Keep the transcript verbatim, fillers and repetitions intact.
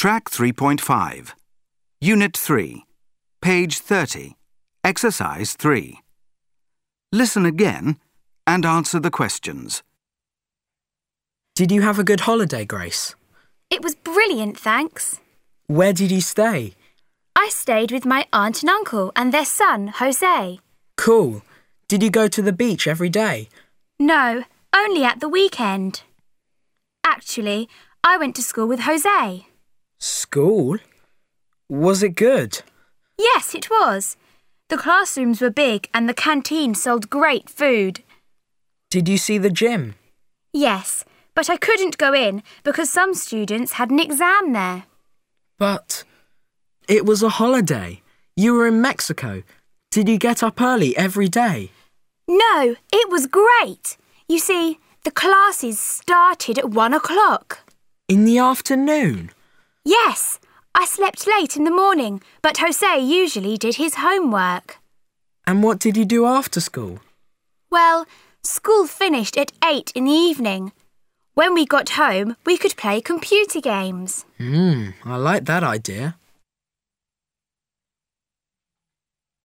Track three point five. Unit three. Page thirty. Exercise three. Listen again and answer the questions. Did you have a good holiday, Grace? It was brilliant, thanks. Where did you stay? I stayed with my aunt and uncle and their son, Jose. Cool. Did you go to the beach every day? No, only at the weekend. Actually, I went to school with Jose. School? Was it good? Yes, it was. The classrooms were big and the canteen sold great food. Did you see the gym? Yes, but I couldn't go in because some students had an exam there. But it was a holiday. You were in Mexico. Did you get up early every day? No, it was great. You see, the classes started at one o'clock. In the afternoon? Yes, I slept late in the morning, but Jose usually did his homework. And what did you do after school? Well, school finished at eight in the evening. When we got home, we could play computer games. Hmm, I like that idea.